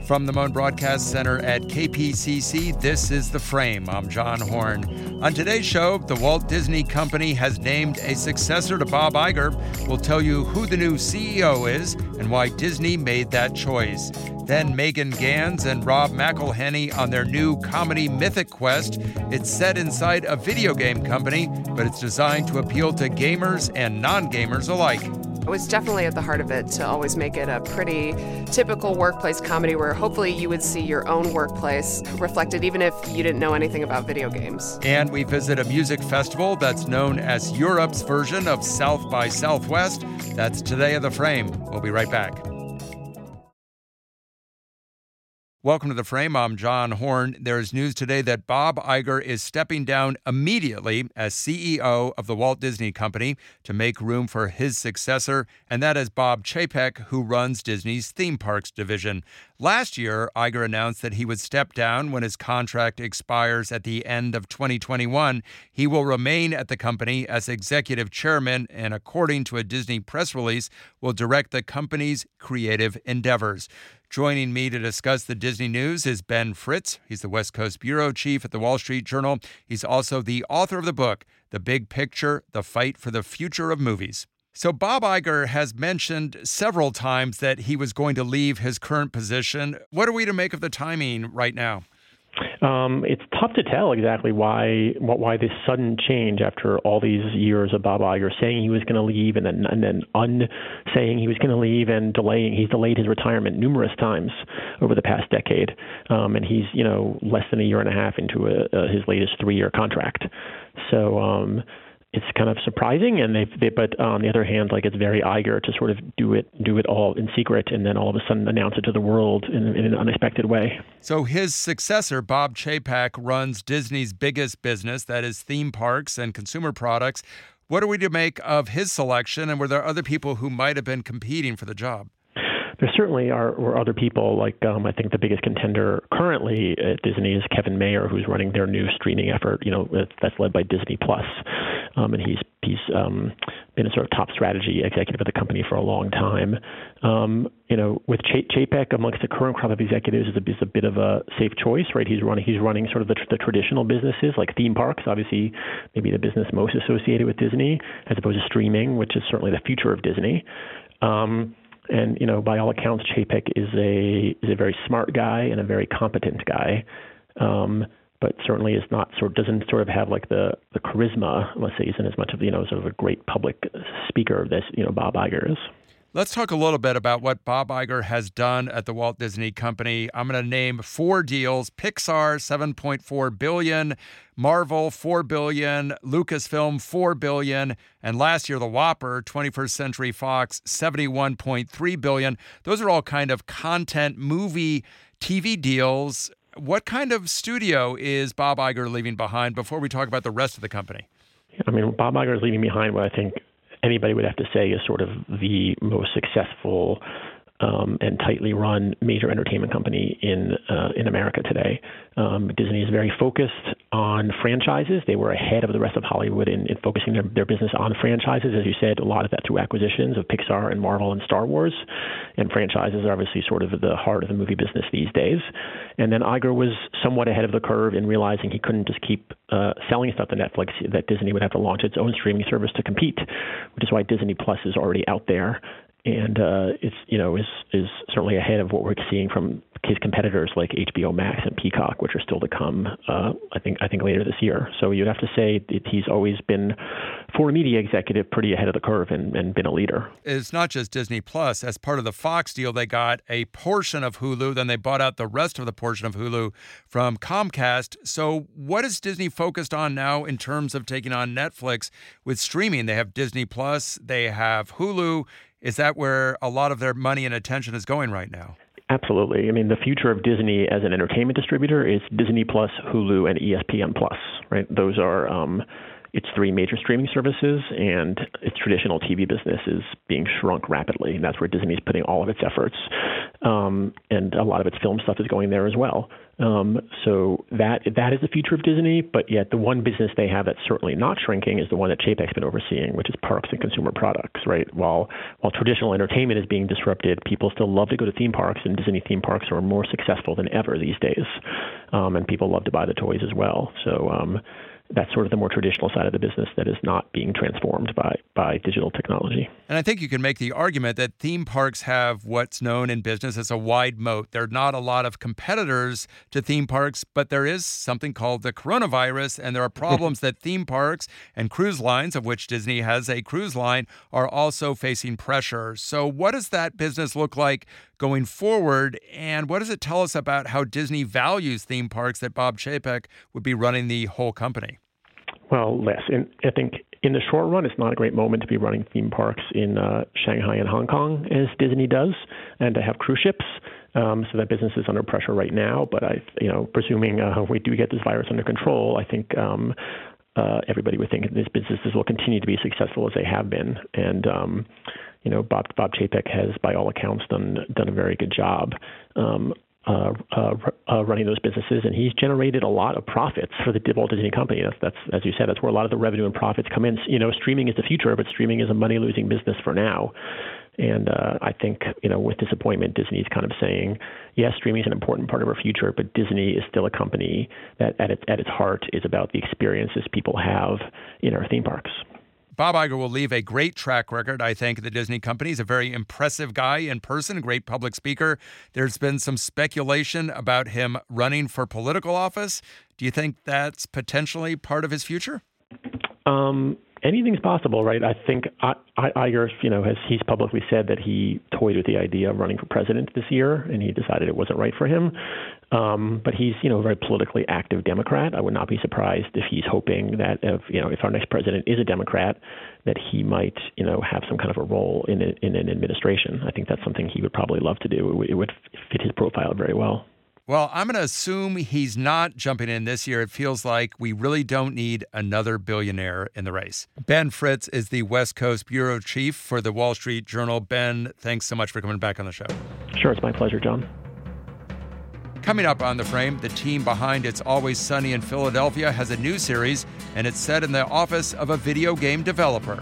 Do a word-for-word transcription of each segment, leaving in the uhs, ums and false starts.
From the Moan Broadcast Center at K P C C, this is The Frame. I'm John Horn. On today's show, the Walt Disney Company has named a successor to Bob Iger. We'll tell you who the new C E O is and why Disney made that choice. Then Megan Gans and Rob McElhenney on their new comedy Mythic Quest. It's set inside a video game company, but it's designed to appeal to gamers and non-gamers alike. It was definitely at the heart of it to always make it a pretty typical workplace comedy where hopefully you would see your own workplace reflected even if you didn't know anything about video games. And we visit a music festival that's known as Europe's version of South by Southwest. That's today of The Frame. We'll be right back. Welcome to The Frame. I'm John Horn. There is news today that Bob Iger is stepping down immediately as C E O of the Walt Disney Company to make room for his successor, and that is Bob Chapek, who runs Disney's theme parks division. Last year, Iger announced that he would step down when his contract expires at the end of twenty twenty-one. He will remain at the company as executive chairman and, according to a Disney press release, will direct the company's creative endeavors. Joining me to discuss the Disney news is Ben Fritz. He's the West Coast bureau chief at the Wall Street Journal. He's also the author of the book, The Big Picture, The Fight for the Future of Movies. So Bob Iger has mentioned several times that he was going to leave his current position. What are we to make of the timing right now? Um, it's tough to tell exactly why why this sudden change after all these years of Bob Iger saying he was going to leave and then and then unsaying he was going to leave and delaying. He's delayed his retirement numerous times over the past decade, um, and he's you know less than a year and a half into a, a, his latest three-year contract. So. Um, It's kind of surprising, and they, they, but on the other hand, like it's very Iger to sort of do it, do it all in secret, and then all of a sudden announce it to the world in, in an unexpected way. So his successor, Bob Chapek, runs Disney's biggest business, that is theme parks and consumer products. What are we to make of his selection, and were there other people who might have been competing for the job? There certainly are were other people, like um, I think the biggest contender currently at Disney is Kevin Mayer, who's running their new streaming effort, you know, that's led by Disney Plus. Um, and he's he's um, been a sort of top strategy executive at the company for a long time. Um, you know, with Ch- Chapek amongst the current crop of executives is a, is a bit of a safe choice, right? He's running he's running sort of the, the traditional businesses like theme parks, obviously maybe the business most associated with Disney, as opposed to streaming, which is certainly the future of Disney. Um, And, you know, by all accounts, Chapek is a is a very smart guy and a very competent guy, um, but certainly is not sort of doesn't sort of have like the, the charisma, let's say, isn't as much of, you know, sort of a great public speaker as, you know, Bob Iger is. Let's talk a little bit about what Bob Iger has done at the Walt Disney Company. I'm going to name four deals: Pixar, seven point four billion dollars, Marvel, four billion dollars, Lucasfilm, four billion dollars, and last year, the Whopper, twenty-first Century Fox, seventy-one point three billion dollars. Those are all kind of content, movie, T V deals. What kind of studio is Bob Iger leaving behind before we talk about the rest of the company? I mean, Bob Iger is leaving behind what I think anybody would have to say is sort of the most successful um, and tightly run major entertainment company in uh, in America today. Um, Disney is very focused on franchises. They were ahead of the rest of Hollywood in, in focusing their, their business on franchises. As you said, a lot of that through acquisitions of Pixar and Marvel and Star Wars. And franchises are obviously sort of the heart of the movie business these days. And then Iger was somewhat ahead of the curve in realizing he couldn't just keep uh, selling stuff to Netflix, that Disney would have to launch its own streaming service to compete, which is why Disney Plus is already out there. And uh, it's, you know, is is certainly ahead of what we're seeing from his competitors like H B O Max and Peacock, which are still to come, uh, I think I think later this year. So you'd have to say that he's always been, for a media executive, pretty ahead of the curve and, and been a leader. It's not just Disney Plus. As part of the Fox deal, they got a portion of Hulu, then they bought out the rest of the portion of Hulu from Comcast. So what is Disney focused on now in terms of taking on Netflix with streaming? They have Disney Plus, they have Hulu. Is that where a lot of their money and attention is going right now? Absolutely. I mean, the future of Disney as an entertainment distributor is Disney Plus, Hulu, and E S P N Plus, right? Those are, um, its three major streaming services, and its traditional T V business is being shrunk rapidly, and that's where Disney's putting all of its efforts. Um, and a lot of its film stuff is going there as well. Um, so that that is the future of Disney, but yet the one business they have that's certainly not shrinking is the one that Chapek's been overseeing, which is parks and consumer products, right? While while traditional entertainment is being disrupted, people still love to go to theme parks, and Disney theme parks are more successful than ever these days. Um, and people love to buy the toys as well. So um, that's sort of the more traditional side of the business that is not being transformed by by digital technology. And I think you can make the argument that theme parks have what's known in business as a wide moat. There are not a lot of competitors to theme parks, but there is something called the coronavirus, and there are problems that theme parks and cruise lines, of which Disney has a cruise line, are also facing pressure. So what does that business look like going forward, and what does it tell us about how Disney values theme parks that Bob Chapek would be running the whole company? Well, Les, in, I think in the short run, it's not a great moment to be running theme parks in uh, Shanghai and Hong Kong, as Disney does, and to have cruise ships. Um, so that business is under pressure right now. But I, you know, presuming uh, we do get this virus under control, I think um, uh, everybody would think these businesses will continue to be successful as they have been. And um, you know, Bob Bob Chapek has, by all accounts, done done a very good job. Um, Uh, uh, uh, running those businesses, and he's generated a lot of profits for the Walt Disney Company. That's, that's, as you said, that's where a lot of the revenue and profits come in. You know, streaming is the future, but streaming is a money-losing business for now. And uh, I think, you know, with disappointment, Disney's kind of saying, yes, streaming is an important part of our future, but Disney is still a company that, at its at its heart, is about the experiences people have in our theme parks. Bob Iger will leave a great track record, I think, at the Disney Company. He's a very impressive guy in person, a great public speaker. There's been some speculation about him running for political office. Do you think that's potentially part of his future? Um, anything's possible, right? I think I, I, Iger, you know, has he's publicly said that he toyed with the idea of running for president this year, and he decided it wasn't right for him. Um, but he's, you know, a very politically active Democrat. I would not be surprised if he's hoping that, if, you know, if our next president is a Democrat, that he might, you know, have some kind of a role in a, in an administration. I think that's something he would probably love to do. It would, it would fit his profile very well. Well, I'm going to assume he's not jumping in this year. It feels like we really don't need another billionaire in the race. Ben Fritz is the West Coast bureau chief for the Wall Street Journal. Ben, thanks so much for coming back on the show. Sure, it's my pleasure, John. Coming up on The Frame, the team behind It's Always Sunny in Philadelphia has a new series, and it's set in the office of a video game developer.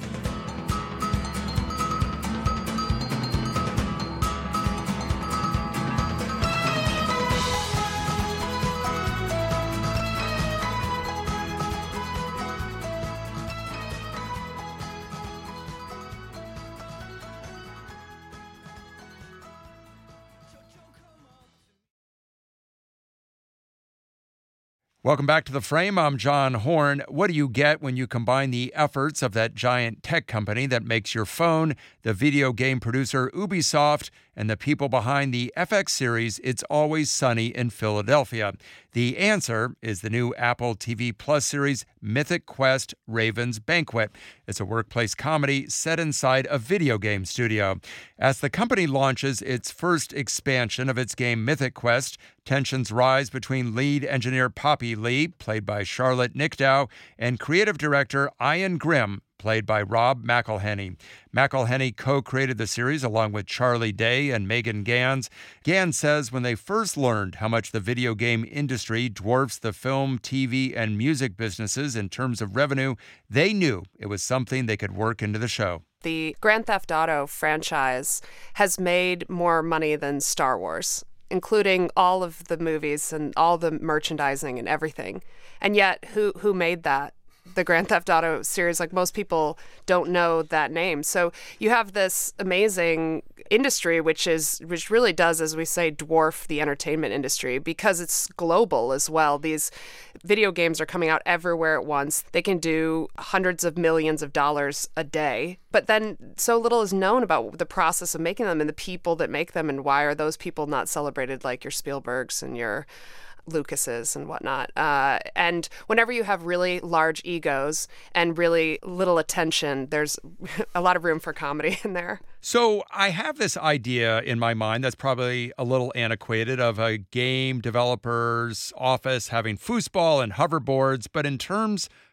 Welcome back to The Frame. I'm John Horn. What do you get when you combine the efforts of that giant tech company that makes your phone, the video game producer Ubisoft, and the people behind the F X series It's Always Sunny in Philadelphia? The answer is the new Apple T V Plus series Mythic Quest Raven's Banquet. It's a workplace comedy set inside a video game studio. As the company launches its first expansion of its game Mythic Quest, tensions rise between lead engineer Poppy Lee, played by Charlotte Nickdow, and creative director Ian Grimm, played by Rob McElhenney. McElhenney co-created the series along with Charlie Day and Megan Gans. Gans says when they first learned how much the video game industry dwarfs the film, T V, and music businesses in terms of revenue, they knew it was something they could work into the show. The Grand Theft Auto franchise has made more money than Star Wars, including all of the movies and all the merchandising and everything. And yet, who who made that? The Grand Theft Auto series, like most people don't know that name. So you have this amazing industry, which is which really does, as we say, dwarf the entertainment industry because it's global as well. These video games are coming out everywhere at once. They can do hundreds of millions of dollars a day, but then so little is known about the process of making them and the people that make them, and why are those people not celebrated like your Spielbergs and your Lucas's and whatnot. Uh, and whenever you have really large egos and really little attention, there's a lot of room for comedy in there. So I have this idea in my mind that's probably a little antiquated of a game developer's office having foosball and hoverboards, but in terms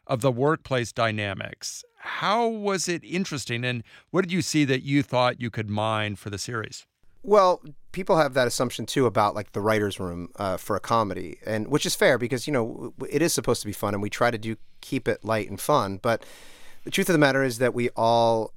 of the workplace dynamics. How was it interesting, and what did you see that you thought you could mine for the series? Well, people have that assumption, too, about like the writer's room uh, for a comedy, and which is fair because, you know, it is supposed to be fun and we try to do keep it light and fun. But the truth of the matter is that we all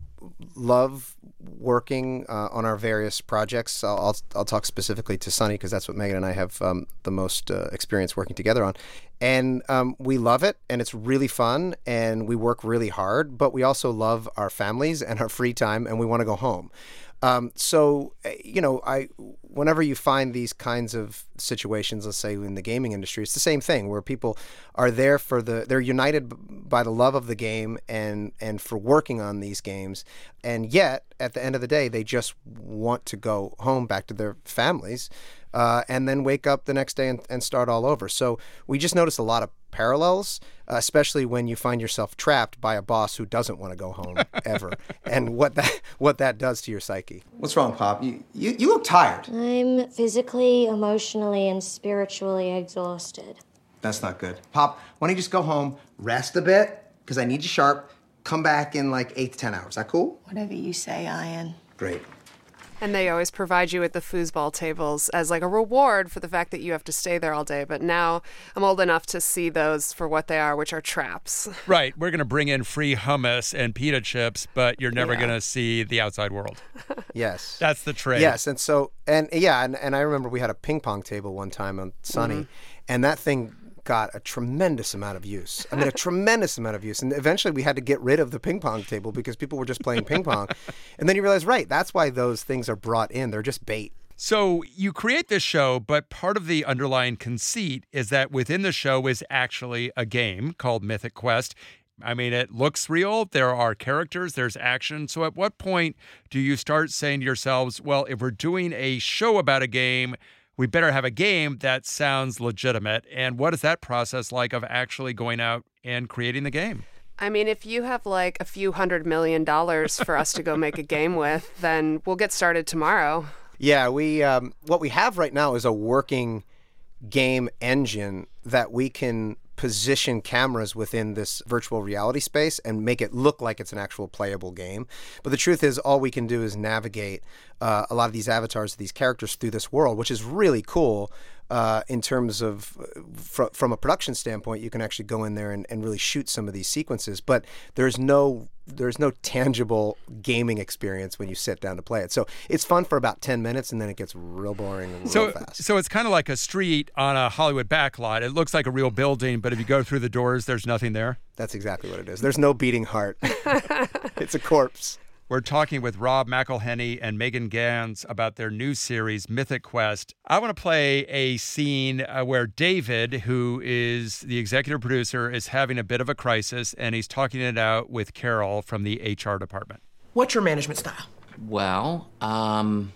love working uh, on our various projects. I'll, I'll, I'll talk specifically to Sunny because that's what Megan and I have um, the most uh, experience working together on. And um, we love it, and it's really fun, and we work really hard, but we also love our families and our free time, and we want to go home. Um, so, you know, I whenever you find these kinds of situations, let's say in the gaming industry, it's the same thing where people are there for the, they're united by the love of the game and, and for working on these games. And yet, at the end of the day, they just want to go home back to their families uh, and then wake up the next day and, and start all over. So we just noticed a lot of parallels, uh, especially when you find yourself trapped by a boss who doesn't want to go home ever, and what that what that does to your psyche. What's wrong, Pop? You, you you look tired. I'm physically, emotionally, and spiritually exhausted. That's not good. Pop, why don't you just go home, rest a bit, because I need you sharp. Come back in like eight to ten hours. Is that cool? Whatever you say, Ian. Great. And they always provide you with the foosball tables as like a reward for the fact that you have to stay there all day. But now I'm old enough to see those for what they are, which are traps. Right. We're going to bring in free hummus and pita chips, but you're never Yeah. going to see the outside world. Yes. That's the trade. Yes, and so, and yeah, and, and I remember we had a ping pong table one time on Sunny, Mm-hmm. and that thing got a tremendous amount of use. I mean, a tremendous amount of use. And eventually we had to get rid of the ping pong table because people were just playing ping pong. And then you realize, right, that's why those things are brought in. They're just bait. So you create this show, but part of the underlying conceit is that within the show is actually a game called Mythic Quest. I mean, it looks real. There are characters, there's action. So at what point do you start saying to yourselves, well, if we're doing a show about a game, we better have a game that sounds legitimate? And what is that process like of actually going out and creating the game? I mean, if you have like a few hundred million dollars for us to go make a game with, then we'll get started tomorrow. Yeah, we um, what we have right now is a working game engine that we can position cameras within this virtual reality space and make it look like it's an actual playable game. But the truth is, all we can do is navigate uh, a lot of these avatars, these characters through this world, which is really cool. Uh, in terms of, fr- from a production standpoint, you can actually go in there and, and really shoot some of these sequences. But there's no there's no tangible gaming experience when you sit down to play it. So it's fun for about ten minutes, and then it gets real boring and real So, fast. so it's kind of like a street on a Hollywood backlot. It looks like a real building, but if you go through the doors, there's nothing there. That's exactly what it is. There's no beating heart. It's a corpse. We're talking with Rob McElhenney and Megan Gans about their new series, Mythic Quest. I want to play a scene uh, where David, who is the executive producer, is having a bit of a crisis, and he's talking it out with Carol from the H R department. What's your management style? Well, um,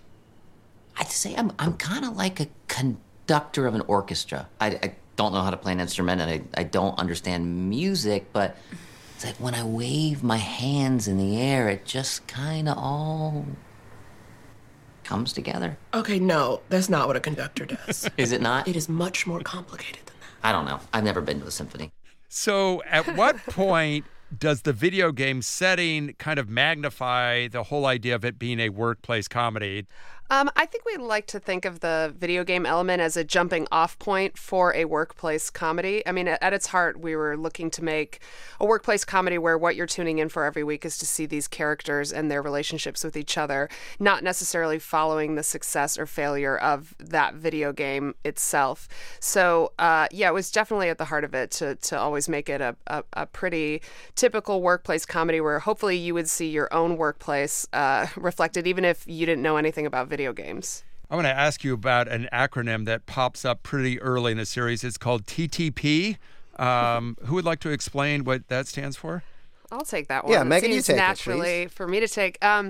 I'd say I'm I'm kind of like a conductor of an orchestra. I, I don't know how to play an instrument, and I, I don't understand music, but it's like when I wave my hands in the air, it just kind of all comes together. Okay, no, that's not what a conductor does. Is it not? It is much more complicated than that. I don't know. I've never been to a symphony. So at what point does the video game setting kind of magnify the whole idea of it being a workplace comedy? Um, I think we like to think of the video game element as a jumping off point for a workplace comedy. I mean, at, at its heart, we were looking to make a workplace comedy where what you're tuning in for every week is to see these characters and their relationships with each other, not necessarily following the success or failure of that video game itself. So, uh, yeah, it was definitely at the heart of it to to always make it a, a, a pretty typical workplace comedy where hopefully you would see your own workplace uh, reflected, even if you didn't know anything about video games. I want to ask you about an acronym that pops up pretty early in the series. It's called T T P. Um, who would like to explain what that stands for? I'll take that one. Yeah, It Megan, you seems take it, naturally please. for me to take. Um,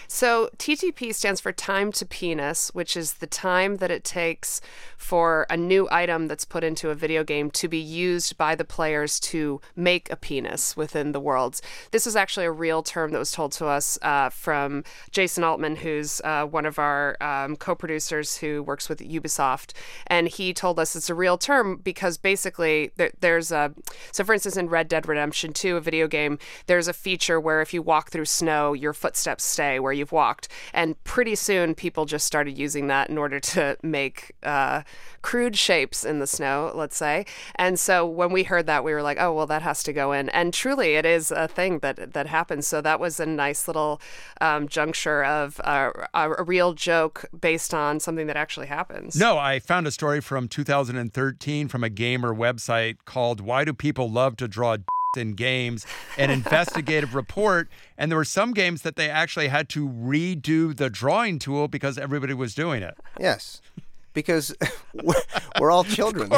so T T P stands for time to penis, which is the time that it takes for a new item that's put into a video game to be used by the players to make a penis within the worlds. This is actually a real term that was told to us uh, from Jason Altman, who's uh, one of our um, co-producers who works with Ubisoft, and he told us it's a real term because basically there, there's a so for instance in Red Dead Redemption two, a video game, there's a feature where if you walk through snow, your footsteps stay where you've walked. And pretty soon people just started using that in order to make uh, crude shapes in the snow, let's say. And so when we heard that, we were like, oh, well, that has to go in. And truly, it is a thing that that happens. So that was a nice little um, juncture of uh, a, a real joke based on something that actually happens. No, I found a story from two thousand thirteen from a gamer website called Why Do People Love to Draw in Games, an investigative report, and there were some games that they actually had to redo the drawing tool because everybody was doing it. Yes, because we're, we're all children.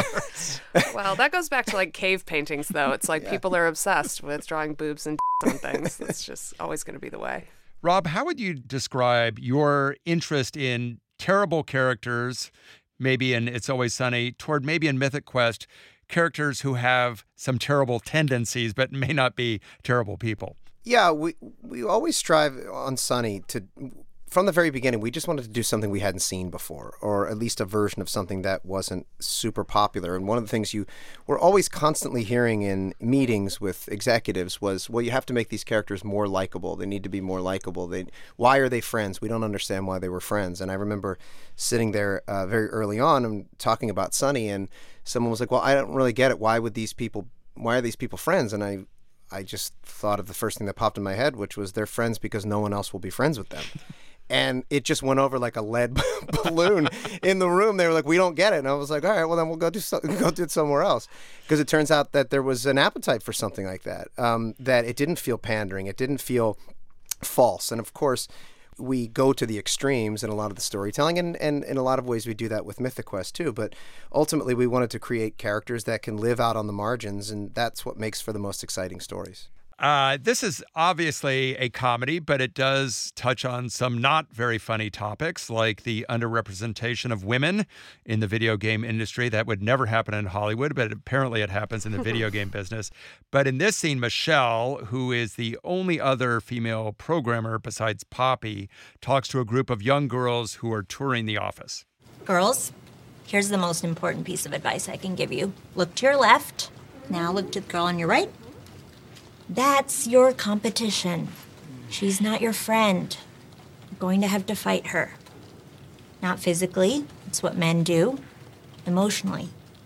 Well, that goes back to like cave paintings, though. It's like yeah. people are obsessed with drawing boobs and on things. It's just always going to be the way. Rob, how would you describe your interest in terrible characters, maybe in It's Always Sunny, toward maybe in Mythic Quest, characters who have some terrible tendencies but may not be terrible people? Yeah, we we always strive on Sunny to, from the very beginning, we just wanted to do something we hadn't seen before, or at least a version of something that wasn't super popular. And one of the things you were always constantly hearing in meetings with executives was, well, you have to make these characters more likable. They need to be more likable. They, why are they friends? We don't understand why they were friends. And I remember sitting there uh, very early on and talking about Sunny, and someone was like, well, I don't really get it. Why would these people, why are these people friends? And I, I just thought of the first thing that popped in my head, which was they're friends because no one else will be friends with them. And it just went over like a lead balloon in the room. They were like, we don't get it. And I was like, all right, well, then we'll go do, so- go do it somewhere else. Because it turns out that there was an appetite for something like that, um, that it didn't feel pandering. It didn't feel false. And of course, we go to the extremes in a lot of the storytelling, and, and in a lot of ways we do that with Mythic Quest too. But ultimately, we wanted to create characters that can live out on the margins, and that's what makes for the most exciting stories. Uh, this is obviously a comedy, but it does touch on some not very funny topics, like the underrepresentation of women in the video game industry. That would never happen in Hollywood, but apparently it happens in the video game business. But in this scene, Michelle, who is the only other female programmer besides Poppy, talks to a group of young girls who are touring the office. Girls, here's the most important piece of advice I can give you. Look to your left. Now look to the girl on your right. That's your competition. She's not your friend. You're going to have to fight her. Not physically. It's what men do. Emotionally.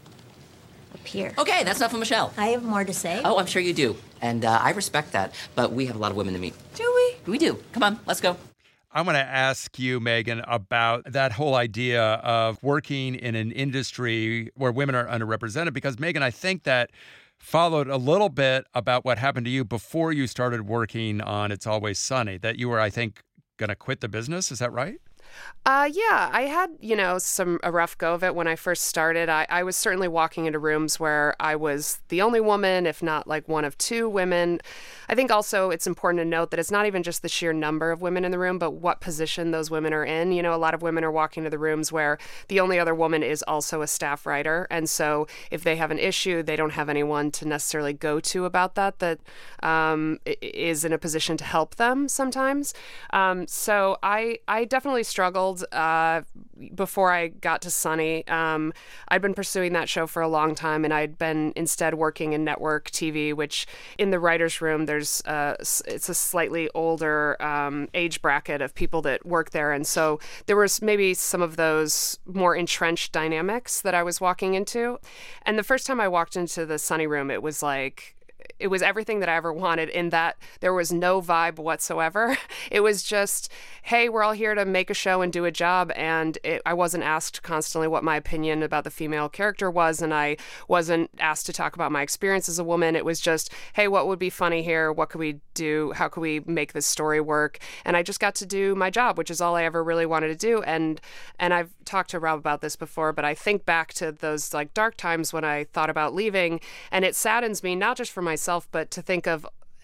Up here. Okay, that's enough of Michelle. I have more to say. Oh, I'm sure you do. And uh, I respect that. But we have a lot of women to meet. Do we? We do. Come on, let's go. I want to ask you, Megan, about that whole idea of working in an industry where women are underrepresented. Because, Megan, I think that followed a little bit about what happened to you before you started working on It's Always Sunny, that you were, I think, going to quit the business. Is that right? Uh, yeah, I had, you know, some a rough go of it when I first started. I, I was certainly walking into rooms where I was the only woman, if not like one of two women. I think also it's important to note that it's not even just the sheer number of women in the room, but what position those women are in. You know, a lot of women are walking into the rooms where the only other woman is also a staff writer. And so if they have an issue, they don't have anyone to necessarily go to about that, that um, is in a position to help them sometimes. Um, so I, I definitely struggled uh, before I got to Sunny. Um, I'd been pursuing that show for a long time, and I'd been instead working in network T V, which in the writer's room, there's uh, it's a slightly older um, age bracket of people that work there. And so there was maybe some of those more entrenched dynamics that I was walking into. And the first time I walked into the Sunny room, it was like, it was everything that I ever wanted, in that there was no vibe whatsoever. It was just, hey, we're all here to make a show and do a job. And it, I wasn't asked constantly what my opinion about the female character was. And I wasn't asked to talk about my experience as a woman. It was just, hey, what would be funny here? What could we do? How could we make this story work? And I just got to do my job, which is all I ever really wanted to do. And and I've talked to Rob about this before, but I think back to those like dark times when I thought about leaving, and it saddens me, not just for myself, but to think of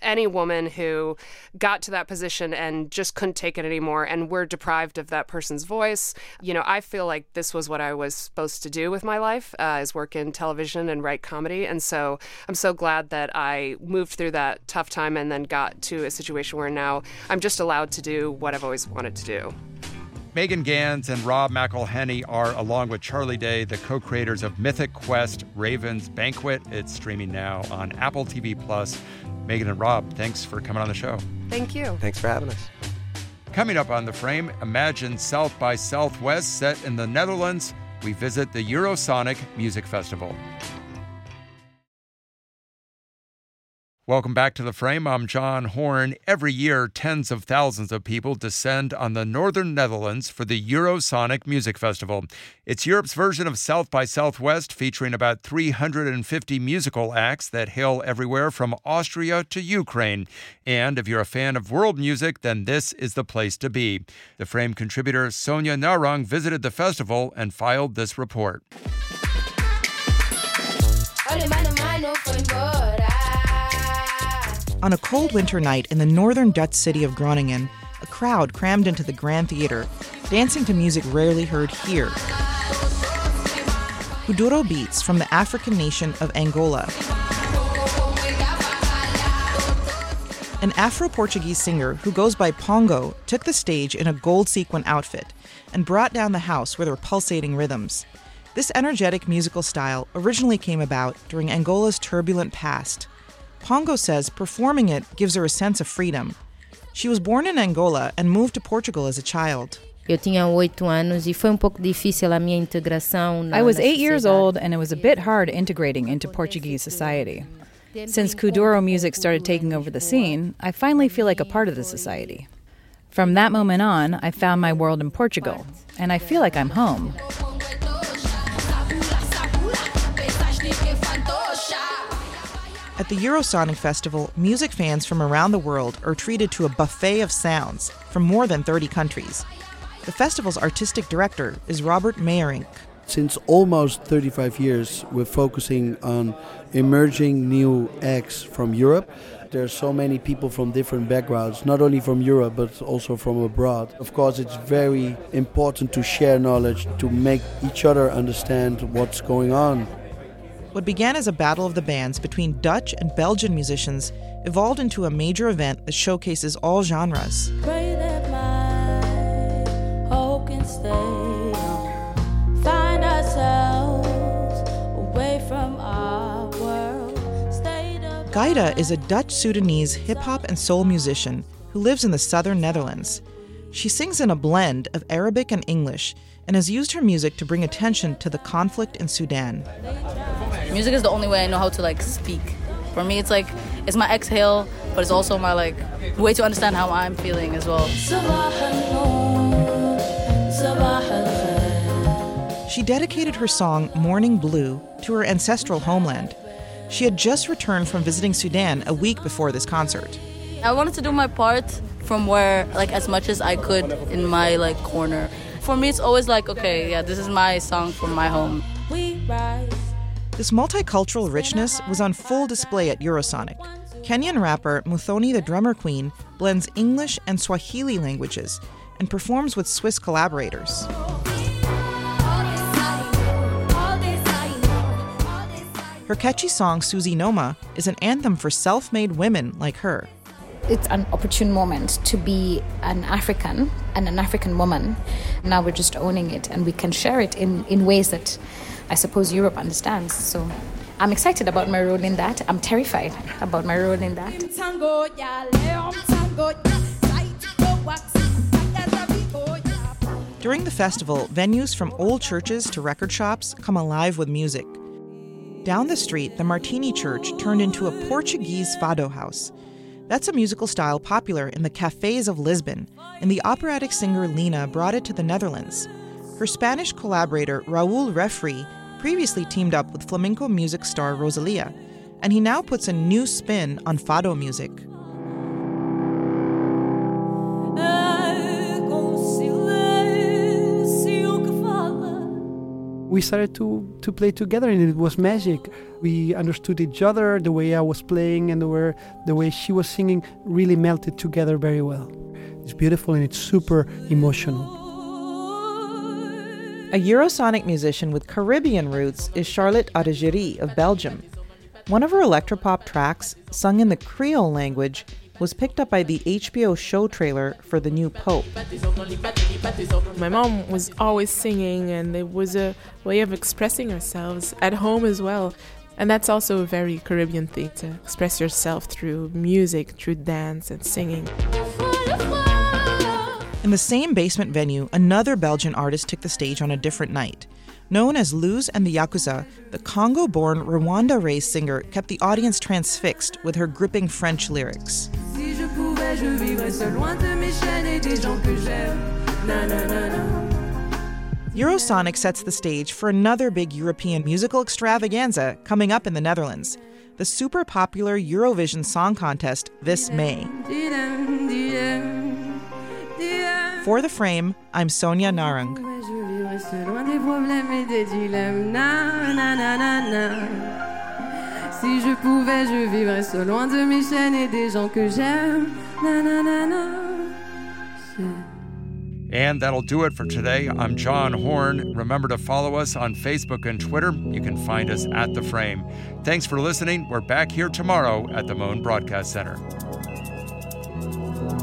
any woman who got to that position and just couldn't take it anymore and we're deprived of that person's voice. You know, I feel like this was what I was supposed to do with my life, uh, is work in television and write comedy. And so I'm so glad that I moved through that tough time and then got to a situation where now I'm just allowed to do what I've always wanted to do. Megan Gans and Rob McElhenney are, along with Charlie Day, the co-creators of Mythic Quest, Raven's Banquet. It's streaming now on Apple T V Plus. Megan and Rob, thanks for coming on the show. Thank you. Thanks for having us. Coming up on The Frame, imagine South by Southwest set in the Netherlands. We visit the Eurosonic Music Festival. Welcome back to The Frame. I'm John Horn. Every year, tens of thousands of people descend on the northern Netherlands for the Eurosonic Music Festival. It's Europe's version of South by Southwest, featuring about three hundred fifty musical acts that hail everywhere from Austria to Ukraine. And if you're a fan of world music, then this is the place to be. The Frame contributor Sonia Narang visited the festival and filed this report. On a cold winter night in the northern Dutch city of Groningen, a crowd crammed into the Grand Theater, dancing to music rarely heard here. Kuduro beats from the African nation of Angola. An Afro-Portuguese singer who goes by Pongo took the stage in a gold sequin outfit and brought down the house with her pulsating rhythms. This energetic musical style originally came about during Angola's turbulent past. Pongo says performing it gives her a sense of freedom. She was born in Angola and moved to Portugal as a child. I was eight years old and it was a bit hard integrating into Portuguese society. Since Kuduro music started taking over the scene, I finally feel like a part of the society. From that moment on, I found my world in Portugal, and I feel like I'm home. At the Eurosonic Festival, music fans from around the world are treated to a buffet of sounds from more than thirty countries. The festival's artistic director is Robert Meyerink. Since almost thirty-five years, we're focusing on emerging new acts from Europe. There are so many people from different backgrounds, not only from Europe, but also from abroad. Of course, it's very important to share knowledge, to make each other understand what's going on. What began as a battle of the bands between Dutch and Belgian musicians evolved into a major event that showcases all genres. Pray that my hope can stay on. Find ourselves away from our world. Gaida is a Dutch-Sudanese hip-hop and soul musician who lives in the southern Netherlands. She sings in a blend of Arabic and English and has used her music to bring attention to the conflict in Sudan. Music is the only way I know how to like speak. For me, it's like it's my exhale, but it's also my like way to understand how I'm feeling as well. She dedicated her song Morning Blue to her ancestral homeland. She had just returned from visiting Sudan a week before this concert. I wanted to do my part from where, like, as much as I could in my like corner. For me, it's always like, okay, yeah, this is my song from my home. We rise. This multicultural richness was on full display at Eurosonic. Kenyan rapper Muthoni the Drummer Queen blends English and Swahili languages and performs with Swiss collaborators. Her catchy song Susie Noma is an anthem for self-made women like her. It's an opportune moment to be an African and an African woman. Now we're just owning it, and we can share it in, in ways that I suppose Europe understands. So I'm excited about my role in that. I'm terrified about my role in that. During the festival, venues from old churches to record shops come alive with music. Down the street, the Martini Church turned into a Portuguese fado house. That's a musical style popular in the cafes of Lisbon, and the operatic singer Lina brought it to the Netherlands. Her Spanish collaborator Raul Refri previously teamed up with flamenco music star Rosalia, and he now puts a new spin on fado music. we started to, to play together, and it was magic. We understood each other. The way I was playing and the way, the way she was singing really melted together very well. It's beautiful and it's super emotional. A Eurosonic musician with Caribbean roots is Charlotte Adigéry of Belgium. One of her electropop tracks, sung in the Creole language, was picked up by the H B O show trailer for The New Pope. My mom was always singing, and it was a way of expressing ourselves at home as well. And that's also a very Caribbean thing, to express yourself through music, through dance and singing. In the same basement venue, another Belgian artist took the stage on a different night. Known as Luz and the Yakuza, the Congo-born, Rwanda-raised singer kept the audience transfixed with her gripping French lyrics. Eurosonic sets the stage for another big European musical extravaganza coming up in the Netherlands, the super popular Eurovision Song Contest this May. For The Frame, I'm Sonia Narang. Si je pouvais, je vivrais so loin de mes chaînes et des gens que j'aime. Na na na na. And that'll do it for today. I'm John Horn. Remember to follow us on Facebook and Twitter. You can find us at The Frame. Thanks for listening. We're back here tomorrow at the Moan Broadcast Center.